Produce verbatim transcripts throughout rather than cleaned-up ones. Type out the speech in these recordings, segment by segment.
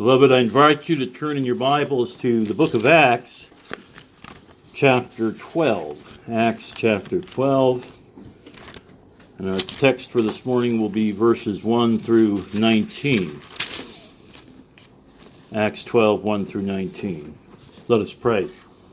Beloved, I invite you to turn in your Bibles to the book of Acts, chapter twelve. Acts chapter twelve. And our text for this morning will be verses one through nineteen. Acts twelve, one through nineteen. Let us pray.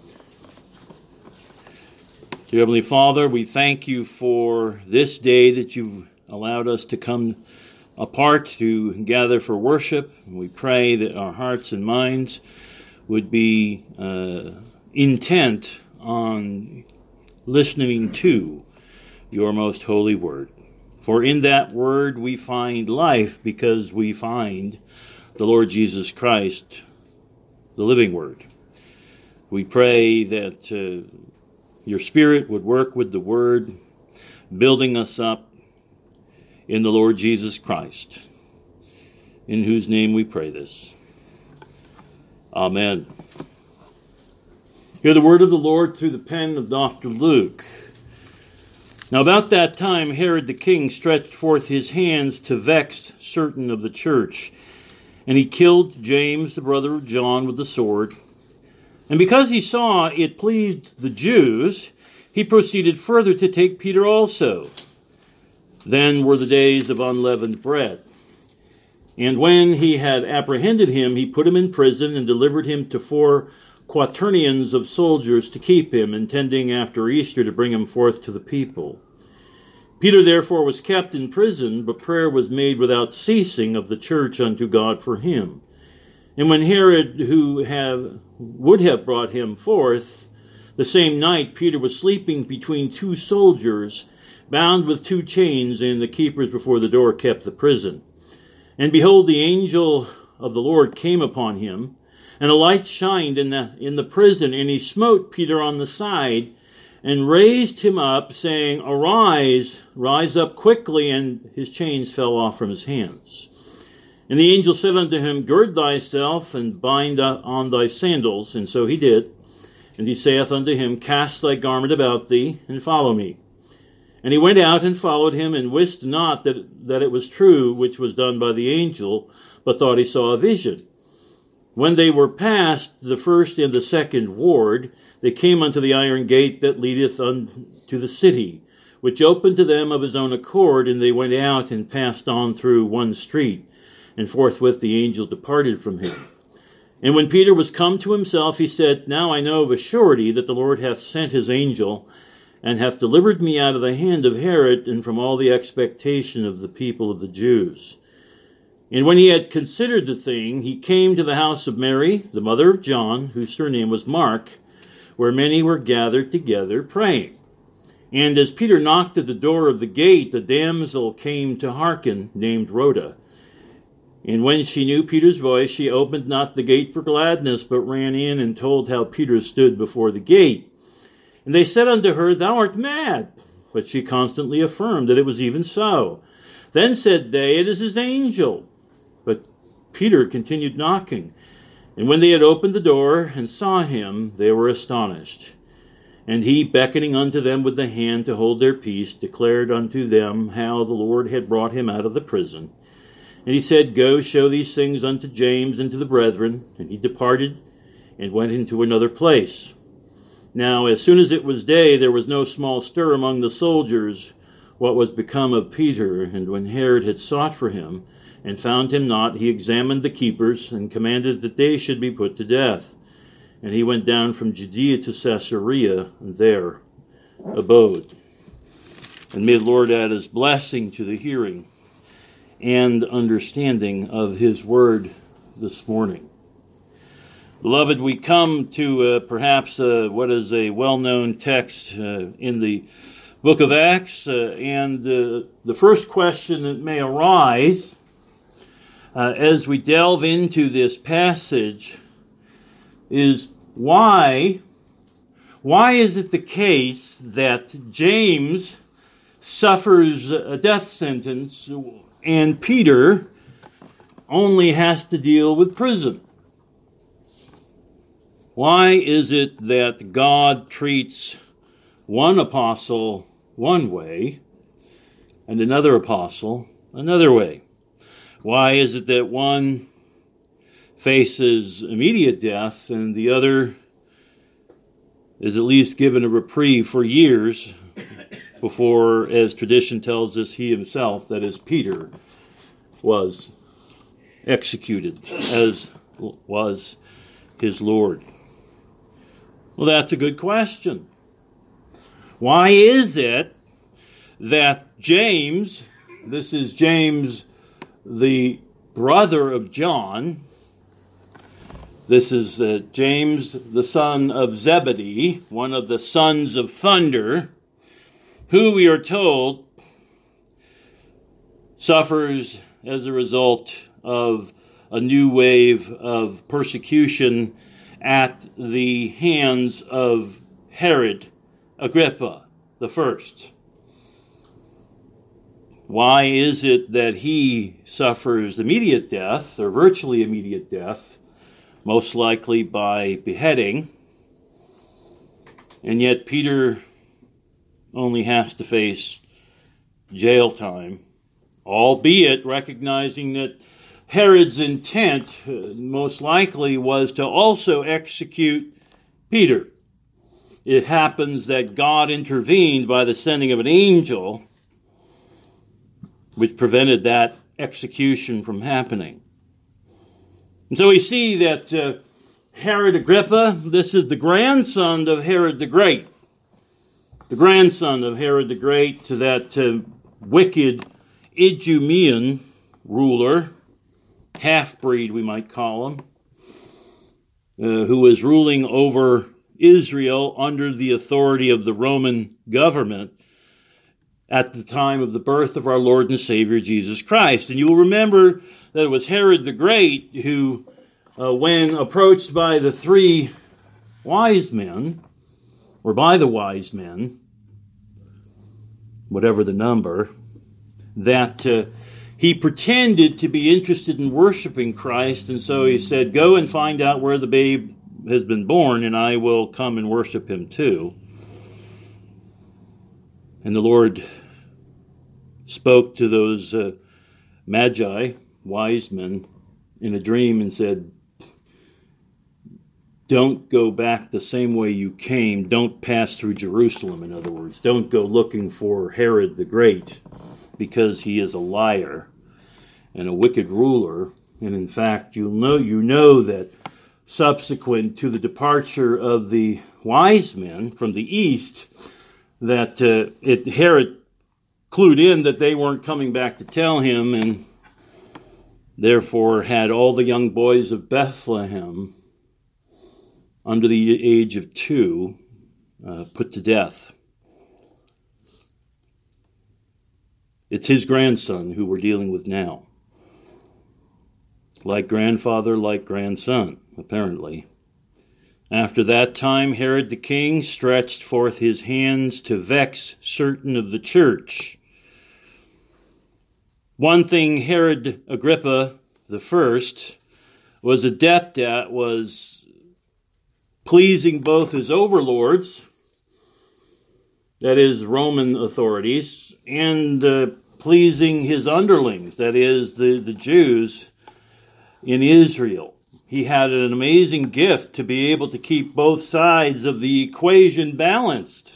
Dear Heavenly Father, we thank you for this day that you've allowed us to come apart to gather for worship. We pray that our hearts and minds would be uh, intent on listening to your most holy word. For in that word we find life, because we find the Lord Jesus Christ, the living word. We pray that uh, your Spirit would work with the word, building us up in the Lord Jesus Christ, in whose name we pray this. Amen. Hear the word of the Lord through the pen of Doctor Luke. Now about that time Herod the king stretched forth his hands to vex certain of the church, and he killed James, the brother of John, with the sword. And because he saw it pleased the Jews, he proceeded further to take Peter also. Then were the days of unleavened bread. And when he had apprehended him, he put him in prison and delivered him to four quaternions of soldiers to keep him, intending after Easter to bring him forth to the people. Peter therefore was kept in prison, but prayer was made without ceasing of the church unto God for him. And when Herod, who have, would have brought him forth, the same night Peter was sleeping between two soldiers, bound with two chains, and the keepers before the door kept the prison. And behold, the angel of the Lord came upon him, and a light shined in the in the prison, and he smote Peter on the side, and raised him up, saying, Arise, rise up quickly, and his chains fell off from his hands. And the angel said unto him, Gird thyself, and bind on thy sandals. And so he did. And he saith unto him, Cast thy garment about thee, and follow me. And he went out and followed him, and wist not that, that it was true which was done by the angel, but thought he saw a vision. When they were past the first and the second ward, they came unto the iron gate that leadeth unto the city, which opened to them of his own accord, and they went out and passed on through one street, and forthwith the angel departed from him. And when Peter was come to himself, he said, Now I know of a surety that the Lord hath sent his angel, and hath delivered me out of the hand of Herod, and from all the expectation of the people of the Jews. And when he had considered the thing, he came to the house of Mary, the mother of John, whose surname was Mark, where many were gathered together praying. And as Peter knocked at the door of the gate, a damsel came to hearken, named Rhoda. And when she knew Peter's voice, she opened not the gate for gladness, but ran in and told how Peter stood before the gate. And they said unto her, Thou art mad. But she constantly affirmed that it was even so. Then said they, It is his angel. But Peter continued knocking. And when they had opened the door and saw him, they were astonished. And he, beckoning unto them with the hand to hold their peace, declared unto them how the Lord had brought him out of the prison. And he said, Go, show these things unto James and to the brethren. And he departed and went into another place. Now, as soon as it was day, there was no small stir among the soldiers what was become of Peter. And when Herod had sought for him, and found him not, he examined the keepers, and commanded that they should be put to death. And he went down from Judea to Caesarea, and there abode. And may the Lord add his blessing to the hearing and understanding of his word this morning. Beloved, we come to uh, perhaps uh, what is a well-known text uh, in the book of Acts, uh, and uh, the first question that may arise uh, as we delve into this passage is why, why is it the case that James suffers a death sentence and Peter only has to deal with prison? Why is it that God treats one apostle one way and another apostle another way? Why is it that one faces immediate death, and the other is at least given a reprieve for years before, as tradition tells us, he himself, that is Peter, was executed, as was his Lord. Well, that's a good question. Why is it that James, this is James, the brother of John, this is uh, James, the son of Zebedee, one of the sons of thunder, who we are told suffers as a result of a new wave of persecution at the hands of Herod Agrippa the first. Why is it that he suffers immediate death, or virtually immediate death, most likely by beheading, and yet Peter only has to face jail time, albeit recognizing that Herod's intent uh, most likely was to also execute Peter. It happens that God intervened by the sending of an angel, which prevented that execution from happening. And so we see that uh, Herod Agrippa, this is the grandson of Herod the Great. The grandson of Herod the Great, to that uh, wicked Idumean ruler, half-breed we might call him, uh, who was ruling over Israel under the authority of the Roman government at the time of the birth of our Lord and Savior Jesus Christ. And you will remember that it was Herod the Great who, uh, when approached by the three wise men, or by the wise men, whatever the number, that uh, he pretended to be interested in worshiping Christ, and so he said, "Go and find out where the babe has been born, and I will come and worship him too." And the Lord spoke to those uh, magi, wise men, in a dream and said, "Don't go back the same way you came. Don't pass through Jerusalem, in other words. Don't go looking for Herod the Great, because he is a liar and a wicked ruler. And in fact, you know, you know that subsequent to the departure of the wise men from the east, that uh, it, Herod clued in that they weren't coming back to tell him, and therefore had all the young boys of Bethlehem under the age of two uh, put to death. It's his grandson who we're dealing with now. Like grandfather, like grandson, apparently. After that time, Herod the king stretched forth his hands to vex certain of the church. One thing Herod Agrippa the first was adept at was pleasing both his overlords, that is, Roman authorities, and uh, pleasing his underlings, that is, the, the Jews in Israel. He had an amazing gift to be able to keep both sides of the equation balanced.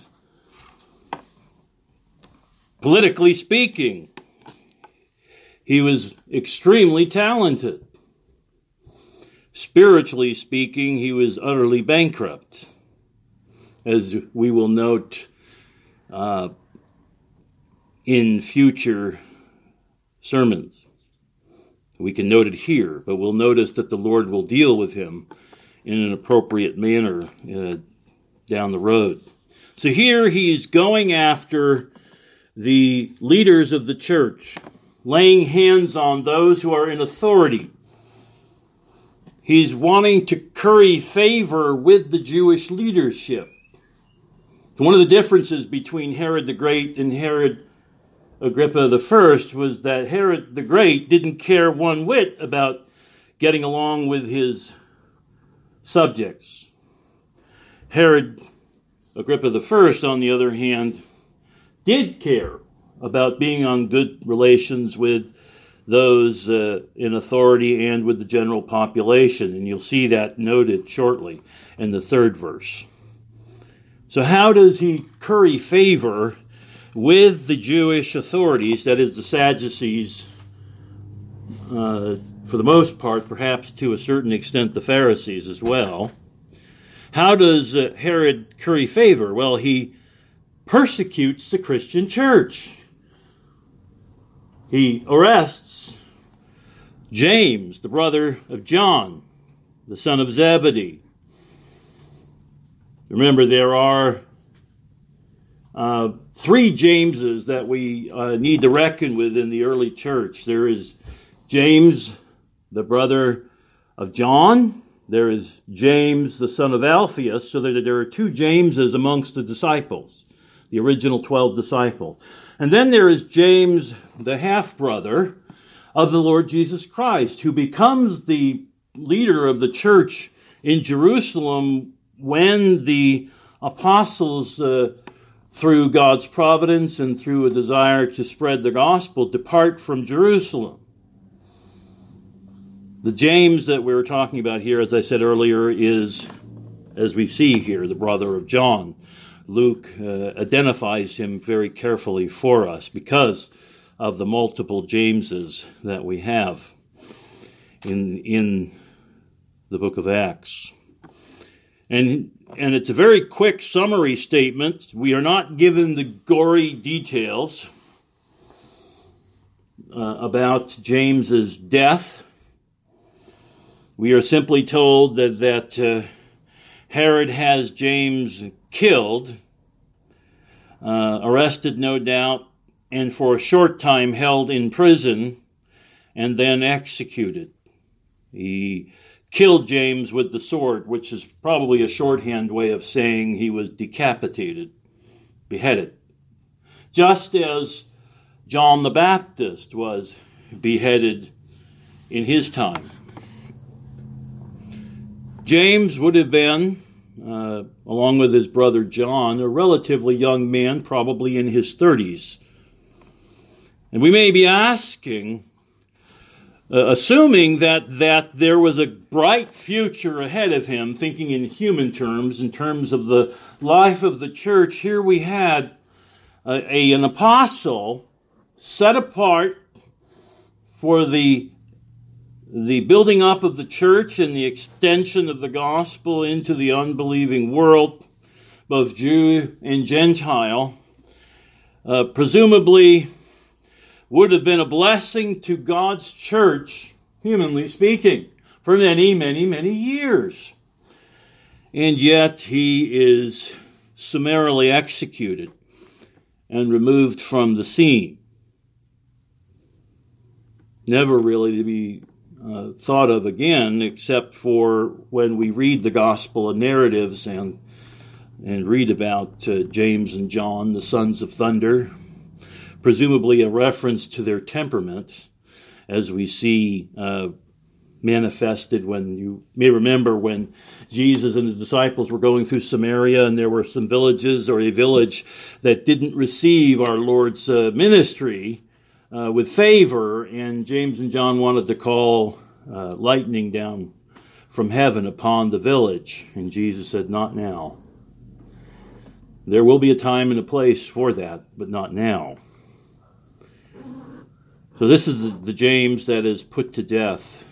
Politically speaking, he was extremely talented. Spiritually speaking, he was utterly bankrupt, as we will note Uh, in future sermons. We can note it here, but we'll notice that the Lord will deal with him in an appropriate manner uh, down the road. So here he's going after the leaders of the church, laying hands on those who are in authority. He's wanting to curry favor with the Jewish leadership. One of the differences between Herod the Great and Herod Agrippa the First was that Herod the Great didn't care one whit about getting along with his subjects. Herod Agrippa the First, on the other hand, did care about being on good relations with those uh, in authority and with the general population. And you'll see that noted shortly in the third verse. So how does he curry favor with the Jewish authorities, that is the Sadducees, uh, for the most part, perhaps to a certain extent the Pharisees as well? How does uh, Herod curry favor? Well, he persecutes the Christian church. He arrests James, the brother of John, the son of Zebedee. Remember, there are uh, three Jameses that we uh, need to reckon with in the early church. There is James, the brother of John. There is James, the son of Alphaeus. So that there are two Jameses amongst the disciples, the original twelve disciples. And then there is James, the half-brother of the Lord Jesus Christ, who becomes the leader of the church in Jerusalem when the apostles, uh, through God's providence and through a desire to spread the gospel, depart from Jerusalem. The James that we were talking about here, as I said earlier, is, as we see here, the brother of John. Luke uh, identifies him very carefully for us because of the multiple Jameses that we have in, in the book of Acts. And, and it's a very quick summary statement. We are not given the gory details uh, about James's death. We are simply told that, that uh, Herod has James killed, uh, arrested no doubt, and for a short time held in prison, and then executed. He killed James with the sword, which is probably a shorthand way of saying he was decapitated, beheaded. Just as John the Baptist was beheaded in his time. James would have been, uh, along with his brother John, a relatively young man, probably in his thirties. And we may be asking, Uh, assuming that, that there was a bright future ahead of him, thinking in human terms, in terms of the life of the church, here we had a, a, an apostle set apart for the, the building up of the church and the extension of the gospel into the unbelieving world, both Jew and Gentile, uh, presumably would have been a blessing to God's church, humanly speaking, for many, many, many years. And yet he is summarily executed and removed from the scene. Never really to be uh, thought of again, except for when we read the gospel narratives and, and read about uh, James and John, the sons of thunder, presumably a reference to their temperament, as we see uh, manifested when you may remember when Jesus and the disciples were going through Samaria, and there were some villages or a village that didn't receive our Lord's uh, ministry uh, with favor, and James and John wanted to call uh, lightning down from heaven upon the village, and Jesus said, "Not now." There will be a time and a place for that, but not now. So this is the James that is put to death.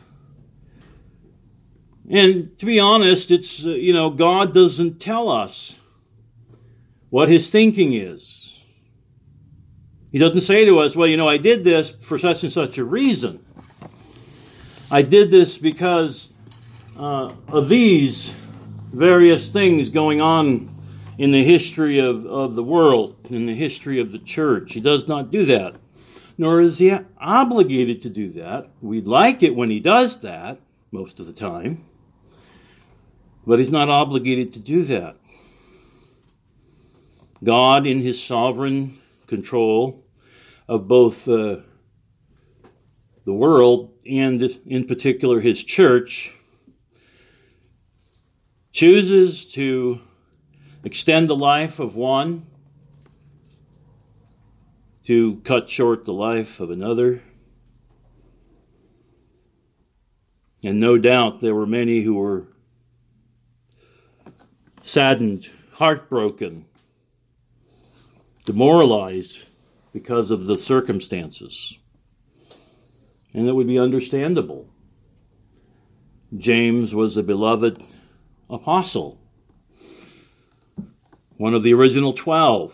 And to be honest, it's, uh, you know, God doesn't tell us what his thinking is. He doesn't say to us, well, you know, I did this for such and such a reason. I did this because uh, of these various things going on in the history of, of the world, in the history of the church. He does not do that. Nor is he obligated to do that. We'd like it when he does that, most of the time. But he's not obligated to do that. God, in his sovereign control of both uh, the world and, in particular, his church, chooses to extend the life of one, to cut short the life of another. And no doubt there were many who were saddened, heartbroken, demoralized because of the circumstances. And it would be understandable. James was a beloved apostle, one of the original twelve.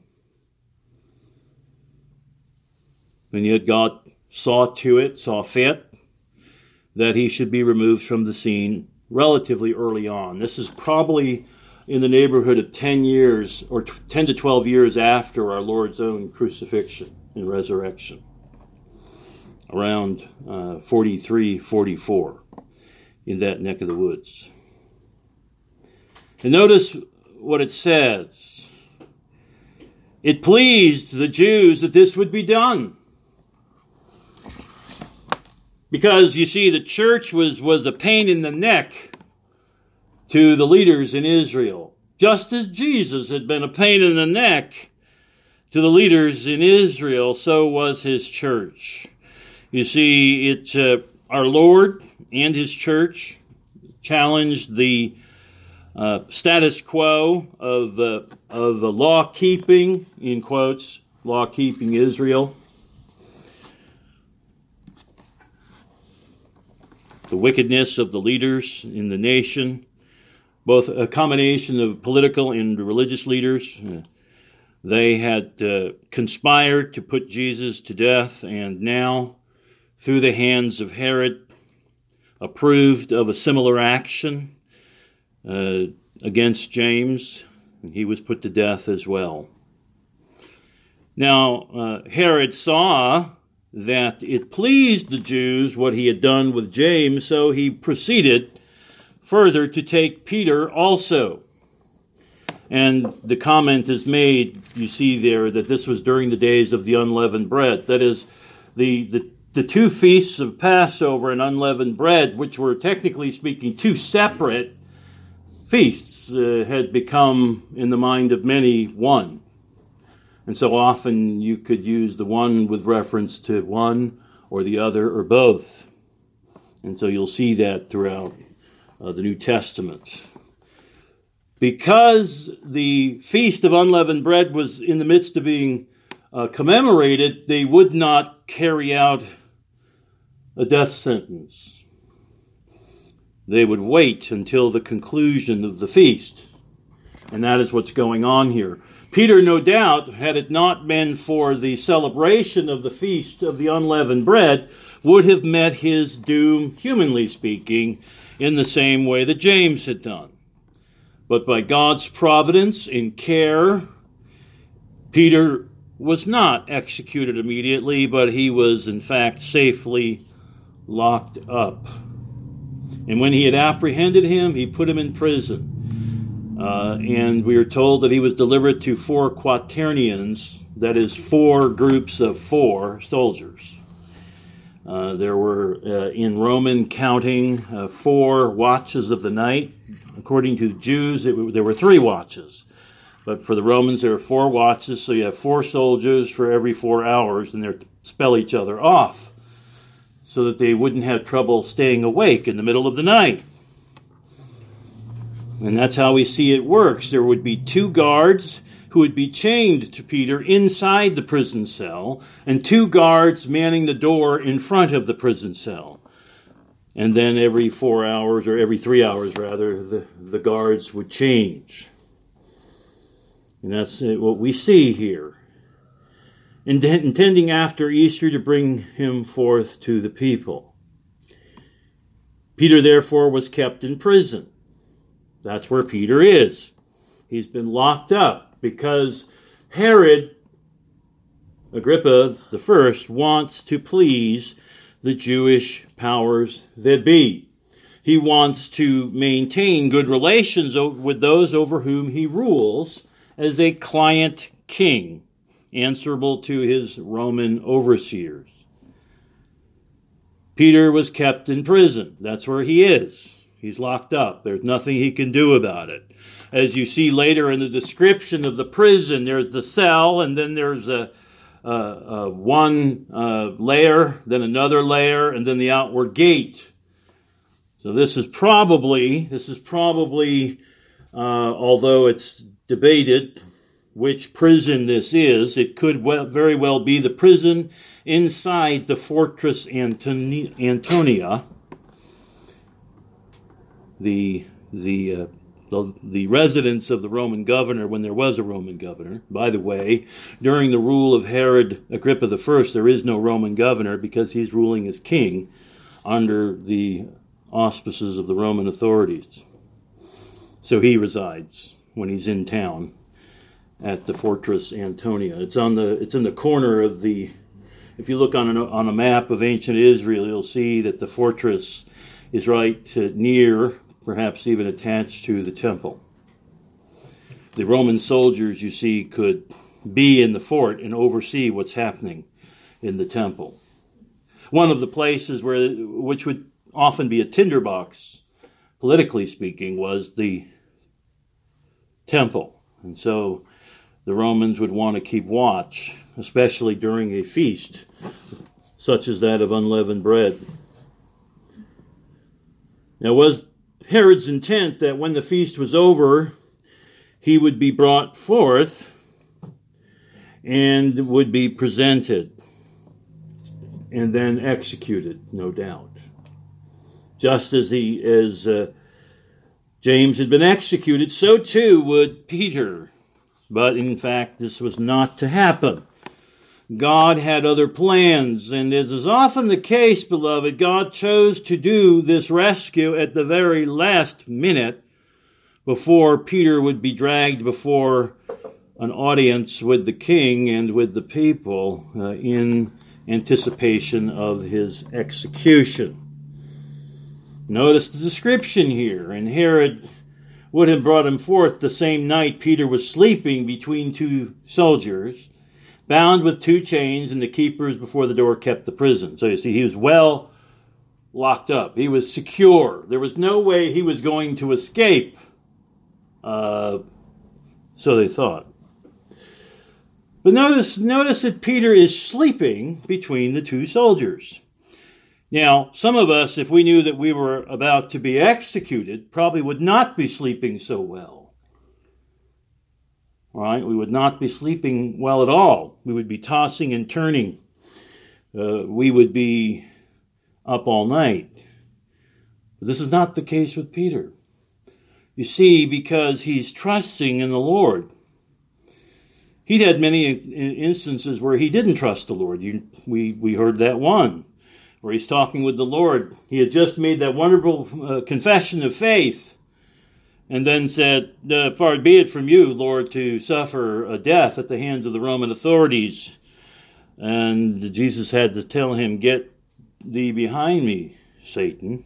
And yet God saw to it, saw fit, that he should be removed from the scene relatively early on. This is probably in the neighborhood of ten years, or ten to twelve years after our Lord's own crucifixion and resurrection. Around uh, forty-three, forty-four, in that neck of the woods. And notice what it says. It pleased the Jews that this would be done. Because, you see, the church was, was a pain in the neck to the leaders in Israel. Just as Jesus had been a pain in the neck to the leaders in Israel, so was his church. You see, it, uh, our Lord and his church challenged the uh, status quo of, uh, of the law-keeping, in quotes, law-keeping Israel. The wickedness of the leaders in the nation, both a combination of political and religious leaders. They had uh, conspired to put Jesus to death, and now, through the hands of Herod, approved of a similar action uh, against James, and he was put to death as well. Now, uh, Herod saw that it pleased the Jews what he had done with James, so he proceeded further to take Peter also. And the comment is made, you see there, that this was during the days of the unleavened bread. That is, the, the, the two feasts of Passover and unleavened bread, which were technically speaking two separate feasts, uh, had become, in the mind of many, one. And so often you could use the one with reference to one or the other or both. And so you'll see that throughout uh, the New Testament. Because the Feast of Unleavened Bread was in the midst of being uh, commemorated, they would not carry out a death sentence. They would wait until the conclusion of the feast. And that is what's going on here. Peter, no doubt, had it not been for the celebration of the Feast of the Unleavened Bread, would have met his doom, humanly speaking, in the same way that James had done. But by God's providence and care, Peter was not executed immediately, but he was, in fact, safely locked up. And when he had apprehended him, he put him in prison. Uh, and we are told that he was delivered to four quaternions, that is, four groups of four soldiers. Uh, there were, uh, in Roman counting, uh, four watches of the night. According to the Jews, it, there were three watches. But for the Romans, there were four watches, so you have four soldiers for every four hours, and they're to spell each other off so that they wouldn't have trouble staying awake in the middle of the night. And that's how we see it works. There would be two guards who would be chained to Peter inside the prison cell, and two guards manning the door in front of the prison cell. And then every four hours, or every three hours rather, the, the guards would change. And that's what we see here. Intending after Easter to bring him forth to the people. Peter therefore was kept in prison. That's where Peter is. He's been locked up because Herod, Agrippa the First, wants to please the Jewish powers that be. He wants to maintain good relations with those over whom he rules as a client king, answerable to his Roman overseers. Peter was kept in prison. That's where he is. He's locked up. There's nothing he can do about it. As you see later in the description of the prison, there's the cell, and then there's a, a, a one uh, layer, then another layer, and then the outward gate. So this is probably, this is probably, uh, although it's debated which prison this is, it could well, very well be the prison inside the fortress Antoni- Antonia, the the, uh, the the residence of the Roman governor when there was a Roman governor. By the way, during the rule of Herod Agrippa the First, there is no Roman governor because he's ruling as king under the auspices of the Roman authorities. So he resides when he's in town at the fortress Antonia. It's on the it's in the corner of the. If you look on an, on a map of ancient Israel, you'll see that the fortress is right uh, near, perhaps even attached to the temple. The Roman soldiers, you see, could be in the fort and oversee what's happening in the temple. One of the places where, which would often be a tinderbox, politically speaking, was the temple. And so the Romans would want to keep watch, especially during a feast, such as that of unleavened bread. Now, it was Herod's intent that when the feast was over, he would be brought forth and would be presented and then executed, no doubt. Just as he, as uh, James had been executed, so too would Peter. But in fact, this was not to happen. God had other plans, and as is often the case, beloved, God chose to do this rescue at the very last minute before Peter would be dragged before an audience with the king and with the people uh, in anticipation of his execution. Notice the description here. And Herod would have brought him forth the same night Peter was sleeping between two soldiers, bound with two chains, and the keepers before the door kept the prison. So you see, he was well locked up. He was secure. There was no way he was going to escape. Uh, so they thought. But notice, notice that Peter is sleeping between the two soldiers. Now, some of us, if we knew that we were about to be executed, probably would not be sleeping so well. All right? We would not be sleeping well at all. We would be tossing and turning. Uh, we would be up all night. But this is not the case with Peter. You see, because he's trusting in the Lord. He'd had many instances where he didn't trust the Lord. You, we, we heard that one, where he's talking with the Lord. He had just made that wonderful uh, confession of faith, and then said, uh, far be it from you, Lord, to suffer a death at the hands of the Roman authorities. And Jesus had to tell him, get thee behind me, Satan.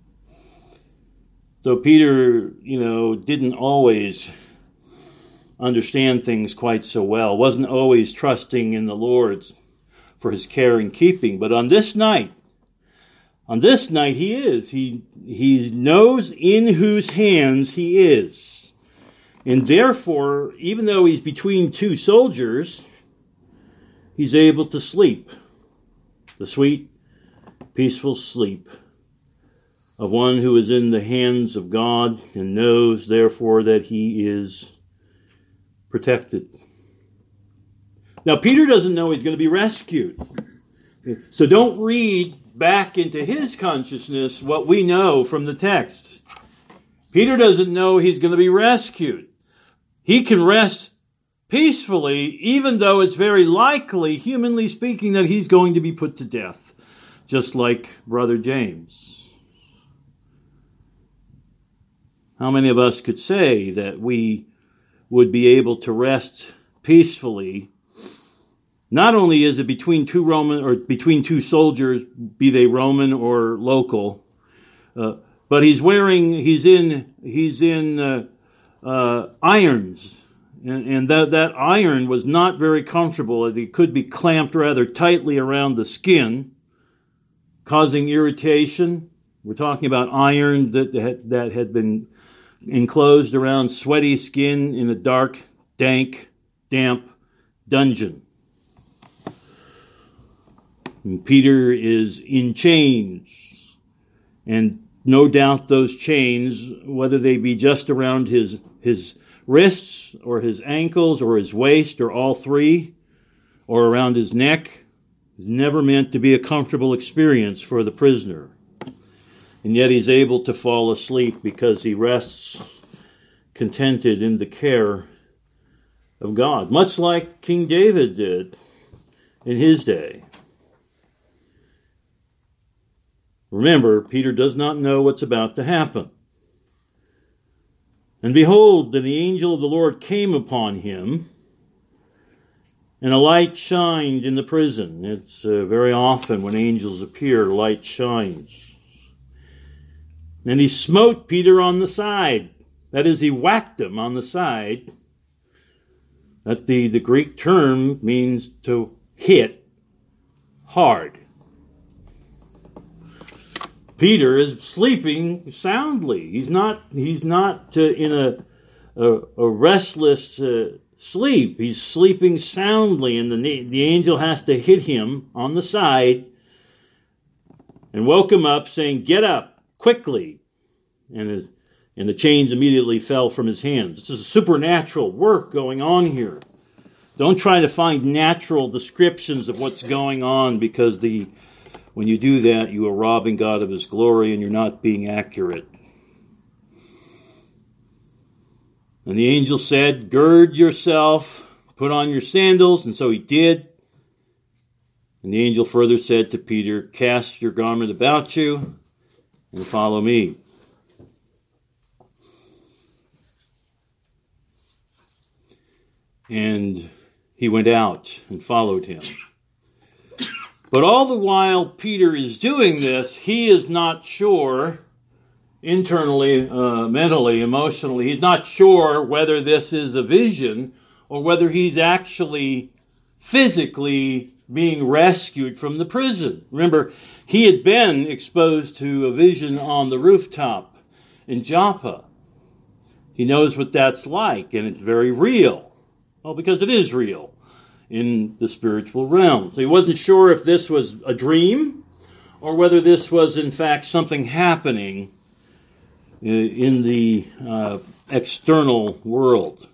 So Peter, you know, didn't always understand things quite so well, wasn't always trusting in the Lord for his care and keeping. But on this night, on this night he is. He, he knows in whose hands he is. And therefore, even though he's between two soldiers, he's able to sleep. The sweet, peaceful sleep of one who is in the hands of God and knows, therefore, that he is protected. Now, Peter doesn't know he's going to be rescued. So don't read back into his consciousness what we know from the text. Peter doesn't know he's going to be rescued. He can rest peacefully, even though it's very likely, humanly speaking, that he's going to be put to death, just like Brother James. How many of us could say that we would be able to rest peacefully? Not only is it between two Roman or between two soldiers, be they Roman or local, uh, but he's wearing, he's in, he's in uh, uh, irons, and, and that that iron was not very comfortable. It could be clamped rather tightly around the skin, causing irritation. We're talking about iron that that, that had been enclosed around sweaty skin in a dark, dank, damp dungeon. And Peter is in chains, and no doubt those chains, whether they be just around his, his wrists or his ankles or his waist or all three or around his neck, is never meant to be a comfortable experience for the prisoner. And yet he's able to fall asleep because he rests contented in the care of God, much like King David did in his day. Remember, Peter does not know what's about to happen. And behold, then the angel of the Lord came upon him, and a light shined in the prison. It's uh, very often when angels appear, light shines. And he smote Peter on the side. That is, he whacked him on the side. That the, the Greek term means to hit hard. Peter is sleeping soundly. He's not, he's not uh, in a, a, a restless uh, sleep. He's sleeping soundly, and the, the angel has to hit him on the side and woke him up, saying, "Get up, quickly." And, his, and the chains immediately fell from his hands. This is a supernatural work going on here. Don't try to find natural descriptions of what's going on, because the when you do that, you are robbing God of his glory and you're not being accurate. And the angel said, "Gird yourself, put on your sandals." And so he did. And the angel further said to Peter, "Cast your garment about you and follow me." And he went out and followed him. But all the while Peter is doing this, he is not sure, internally, uh, mentally, emotionally, he's not sure whether this is a vision or whether he's actually physically being rescued from the prison. Remember, he had been exposed to a vision on the rooftop in Joppa. He knows what that's like, and it's very real. Well, because it is real in the spiritual realm. So he wasn't sure if this was a dream or whether this was in fact something happening in the uh, external world.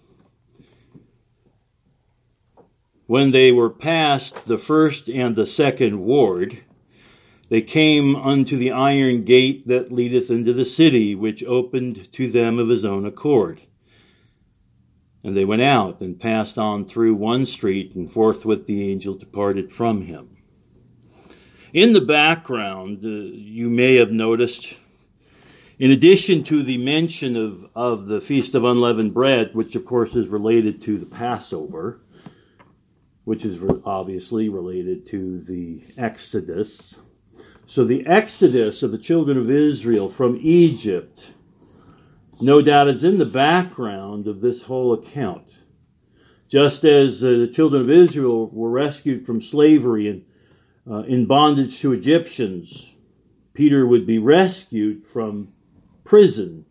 When they were past the first and the second ward, they came unto the iron gate that leadeth into the city, which opened to them of his own accord. And they went out and passed on through one street, and forthwith the angel departed from him. In the background, uh, you may have noticed, in addition to the mention of, of the Feast of Unleavened Bread, which of course is related to the Passover, which is obviously related to the Exodus. So the Exodus of the children of Israel from Egypt, no doubt, is in the background of this whole account. Just as uh, the children of Israel were rescued from slavery and uh, in bondage to Egyptians, Peter would be rescued from prison.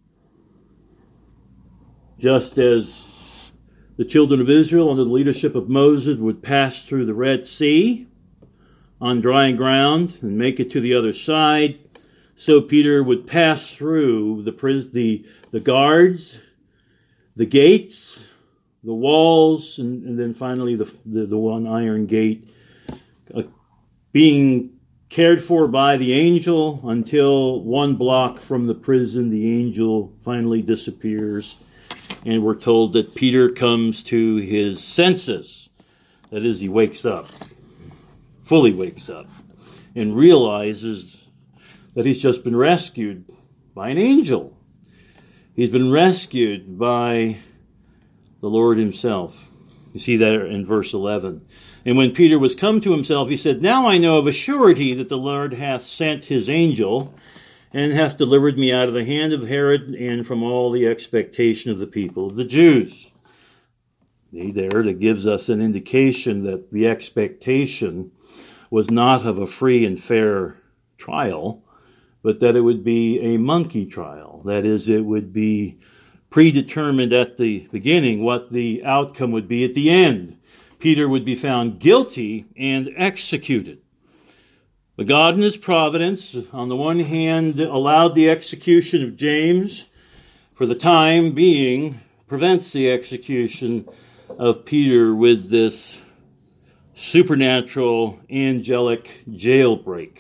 Just as the children of Israel, under the leadership of Moses, would pass through the Red Sea on dry ground and make it to the other side, so Peter would pass through the, the, the guards, the gates, the walls, and, and then finally the, the, the one iron gate, uh, being cared for by the angel until one block from the prison, the angel finally disappears. And we're told that Peter comes to his senses. That is, he wakes up, fully wakes up, and realizes that he's just been rescued by an angel. He's been rescued by the Lord himself. You see that in verse eleven. "And when Peter was come to himself, he said, Now I know of a surety that the Lord hath sent his angel, and hath delivered me out of the hand of Herod, and from all the expectation of the people of the Jews." See there, that gives us an indication that the expectation was not of a free and fair trial, but that it would be a monkey trial. That is, it would be predetermined at the beginning what the outcome would be at the end. Peter would be found guilty and executed. But God in his providence, on the one hand, allowed the execution of James, for the time being, prevents the execution of Peter with this supernatural, angelic jailbreak.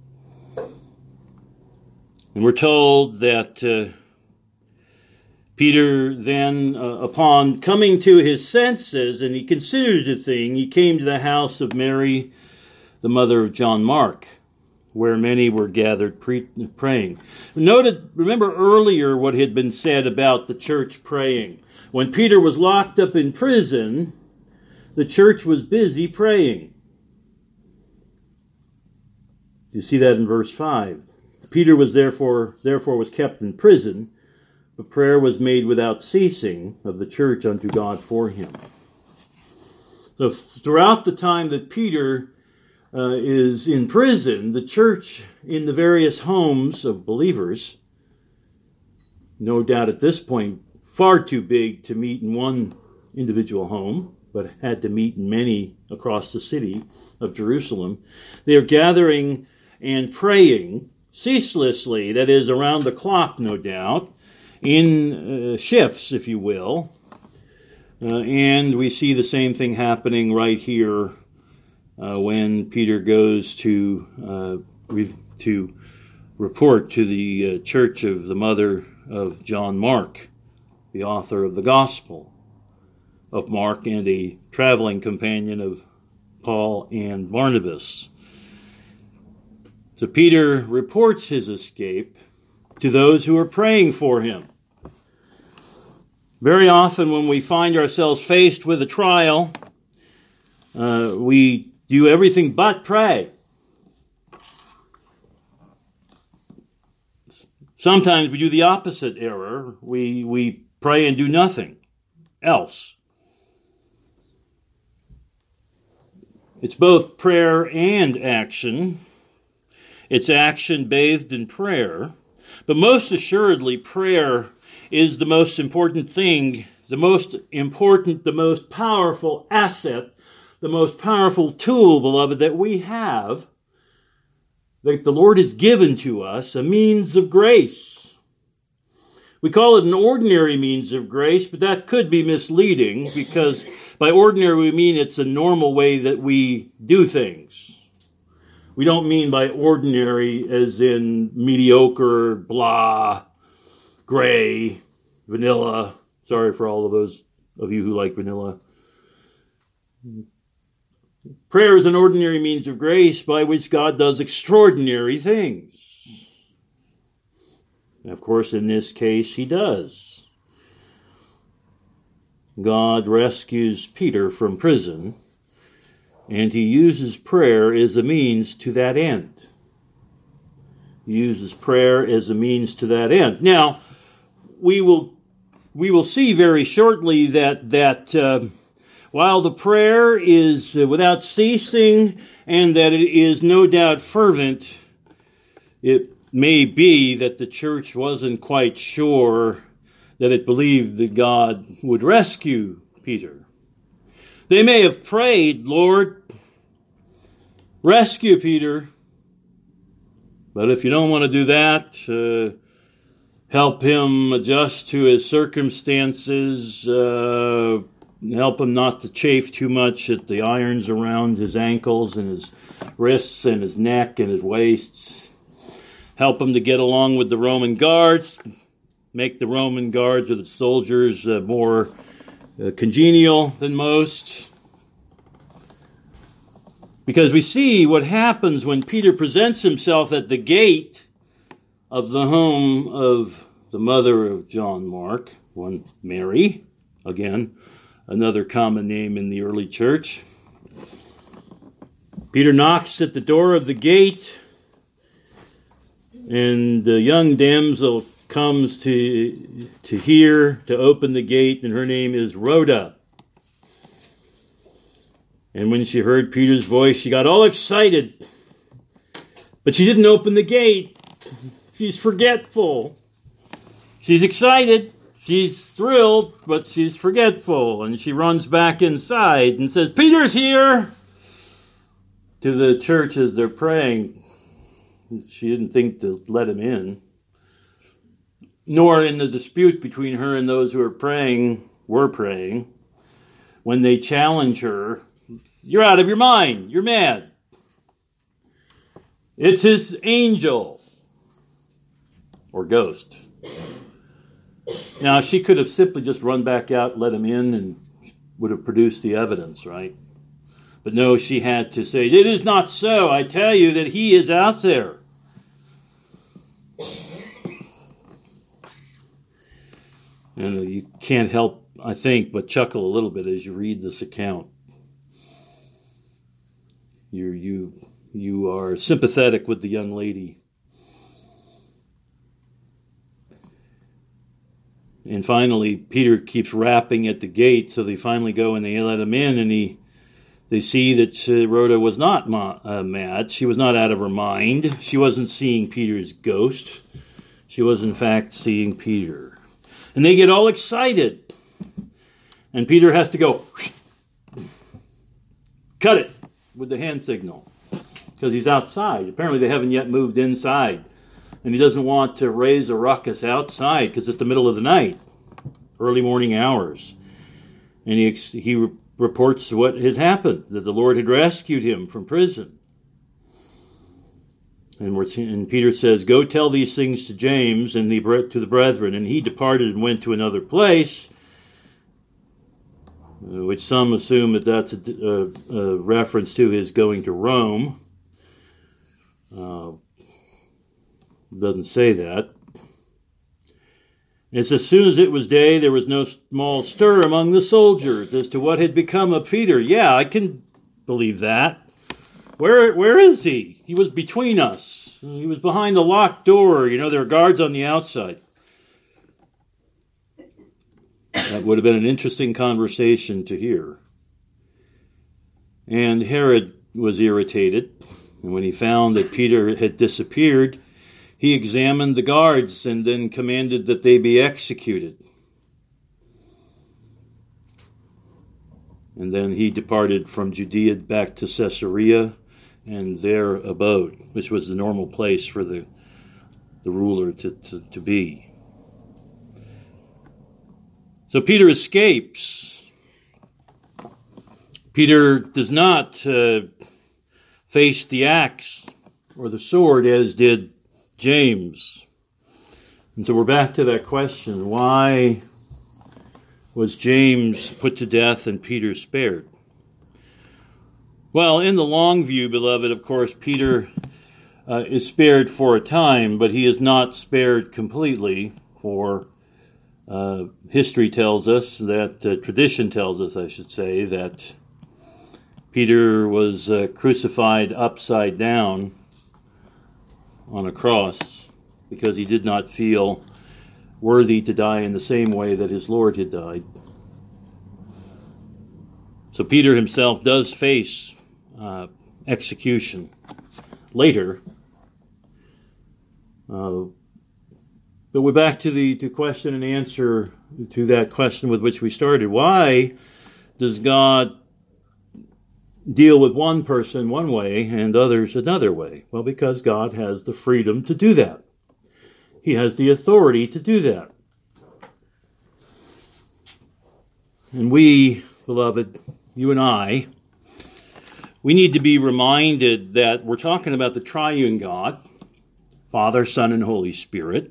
And we're told that uh, Peter then, uh, upon coming to his senses, and he considered the thing, he came to the house of Mary, the mother of John Mark, where many were gathered pre- praying. Noted, remember earlier what had been said about the church praying. When Peter was locked up in prison, the church was busy praying. You see that in verse five. Peter was therefore therefore was kept in prison, but prayer was made without ceasing of the church unto God for him. So throughout the time that Peter uh, is in prison, the church in the various homes of believers, no doubt at this point far too big to meet in one individual home, but had to meet in many across the city of Jerusalem. They are gathering and praying ceaselessly, that is, around the clock, no doubt, in uh, shifts, if you will. Uh, and we see the same thing happening right here uh, when Peter goes to uh, re- to report to the uh, church of the mother of John Mark, the author of the Gospel of Mark and a traveling companion of Paul and Barnabas. So Peter reports his escape to those who are praying for him. Very often when we find ourselves faced with a trial, uh, we do everything but pray. Sometimes we do the opposite error. We, we pray and do nothing else. It's both prayer and action. It's action bathed in prayer. But most assuredly, prayer is the most important thing, the most important, the most powerful asset, the most powerful tool, beloved, that we have, that the Lord has given to us, a means of grace. We call it an ordinary means of grace, but that could be misleading, because by ordinary we mean it's a normal way that we do things. We don't mean by ordinary as in mediocre, blah, gray, vanilla. Sorry for all of those of you who like vanilla. Prayer is an ordinary means of grace by which God does extraordinary things. And of course, in this case, he does. God rescues Peter from prison, and he uses prayer as a means to that end. He uses prayer as a means to that end. Now, we will we will see very shortly that that uh, while the prayer is uh, without ceasing and that it is no doubt fervent, it may be that the church wasn't quite sure that it believed that God would rescue Peter. They may have prayed, Lord, rescue Peter. But if you don't want to do that, uh, help him adjust to his circumstances, uh, help him not to chafe too much at the irons around his ankles and his wrists and his neck and his waists. Help him to get along with the Roman guards, make the Roman guards or the soldiers uh, more uh, congenial than most. Because we see what happens when Peter presents himself at the gate of the home of the mother of John Mark, one Mary, again, another common name in the early church. Peter knocks at the door of the gate, and the young damsel comes to, to hear, to open the gate, and her name is Rhoda. And when she heard Peter's voice, she got all excited. But she didn't open the gate. She's forgetful. She's excited. She's thrilled, but she's forgetful. And she runs back inside and says, Peter's here! To the church as they're praying. She didn't think to let him in. Nor in the dispute between her and those who are praying, were praying, when they challenge her, you're out of your mind, you're mad. It's his angel or ghost. Now, she could have simply just run back out, let him in, and would have produced the evidence, right? But no, she had to say, it is not so. I tell you that he is out there. And you can't help, I think, but chuckle a little bit as you read this account. You you you are sympathetic with the young lady. And finally, Peter keeps rapping at the gate, so they finally go and they let him in, and he they see that Rhoda was not ma- uh, mad. She was not out of her mind. She wasn't seeing Peter's ghost. She was, in fact, seeing Peter. And they get all excited. And Peter has to go, cut it with the hand signal. Because he's outside. Apparently they haven't yet moved inside. And he doesn't want to raise a ruckus outside because it's the middle of the night. Early morning hours. And he, he reports what had happened. That the Lord had rescued him from prison. And, we're, and Peter says, go tell these things to James and the, to the brethren. And he departed and went to another place, which some assume that that's a, a, a reference to his going to Rome. Uh, doesn't say that. It's as soon as it was day, there was no small stir among the soldiers as to what had become of Peter. Yeah, I can believe that. Where where is he? He was between us. He was behind the locked door. You know, there are guards on the outside. That would have been an interesting conversation to hear. And Herod was irritated. And when he found that Peter had disappeared, he examined the guards and then commanded that they be executed. And then he departed from Judea back to Caesarea, and there abode, which was the normal place for the the ruler to, to, to be. So Peter escapes. Peter does not uh, face the axe or the sword as did James. And so we're back to that question, why was James put to death and Peter spared? Well, in the long view, beloved, of course, Peter uh, is spared for a time, but he is not spared completely, for uh, history tells us that, uh, tradition tells us, I should say, that Peter was uh, crucified upside down on a cross because he did not feel worthy to die in the same way that his Lord had died. So Peter himself does face uh, execution later. Uh, but we're back to the to question and answer to that question with which we started. Why does God deal with one person one way and others another way? Well, because God has the freedom to do that. He has the authority to do that. And we, beloved, you and I, we need to be reminded that we're talking about the triune God, Father, Son, and Holy Spirit.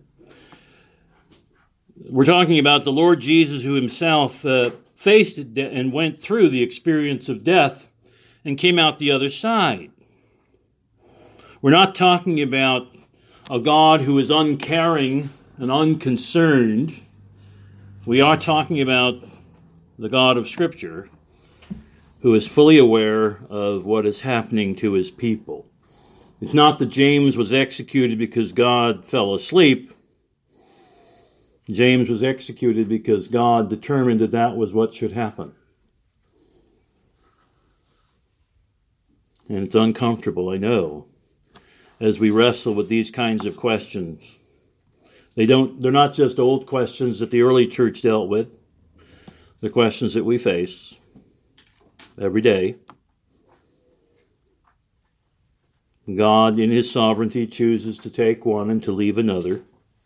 We're talking about the Lord Jesus, who himself uh, faced and went through the experience of death and came out the other side. We're not talking about a God who is uncaring and unconcerned. We are talking about the God of Scripture, who is fully aware of what is happening to his people. It's not that James was executed because God fell asleep. James was executed because God determined that that was what should happen. And it's uncomfortable, I know, as we wrestle with these kinds of questions. They don't, they're not just old questions that the early church dealt with. They're questions that we face every day. God, in his sovereignty, chooses to take one and to leave another.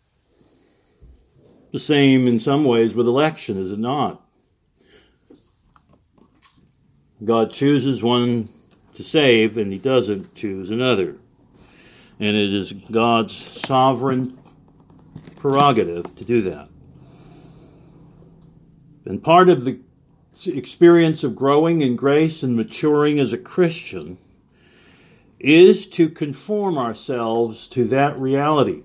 The same in some ways with election, is it not? God chooses one to save, and he doesn't choose another. And it is God's sovereign prerogative to do that. And part of the experience of growing in grace and maturing as a Christian is to conform ourselves to that reality,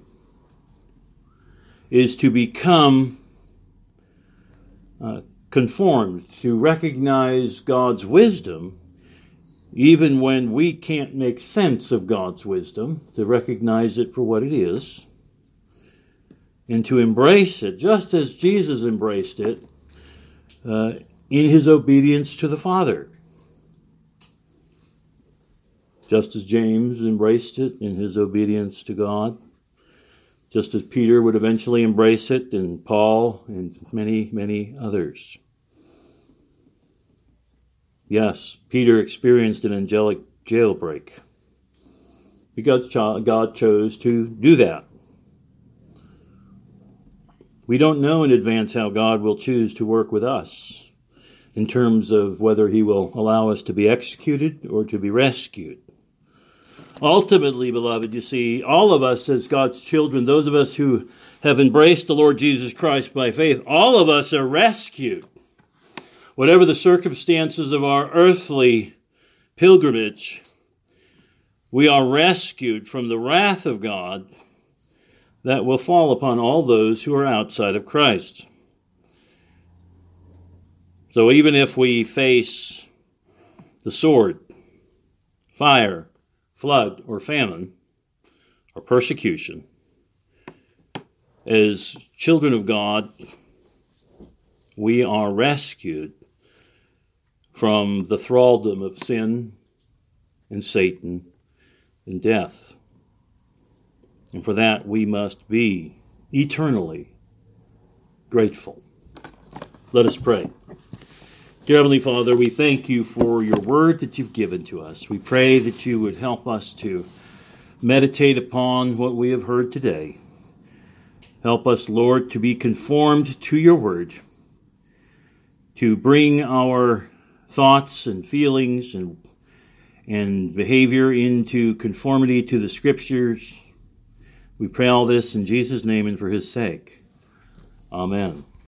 is to become uh, conformed, to recognize God's wisdom, even when we can't make sense of God's wisdom, to recognize it for what it is, and to embrace it, just as Jesus embraced it, uh, in his obedience to the Father. Just as James embraced it in his obedience to God, just as Peter would eventually embrace it, and Paul, and many, many others. Yes, Peter experienced an angelic jailbreak because God chose to do that. We don't know in advance how God will choose to work with us in terms of whether he will allow us to be executed or to be rescued. Ultimately, beloved, you see, all of us as God's children, those of us who have embraced the Lord Jesus Christ by faith, all of us are rescued. Whatever the circumstances of our earthly pilgrimage, we are rescued from the wrath of God that will fall upon all those who are outside of Christ. So even if we face the sword, fire, flood, or famine, or persecution, as children of God, we are rescued from the thraldom of sin and Satan and death. And for that we must be eternally grateful. Let us pray. Dear Heavenly Father, we thank you for your word that you've given to us. We pray that you would help us to meditate upon what we have heard today. Help us, Lord, to be conformed to your word, to bring our thoughts and feelings and, and behavior into conformity to the Scriptures. We pray all this in Jesus' name and for his sake. Amen.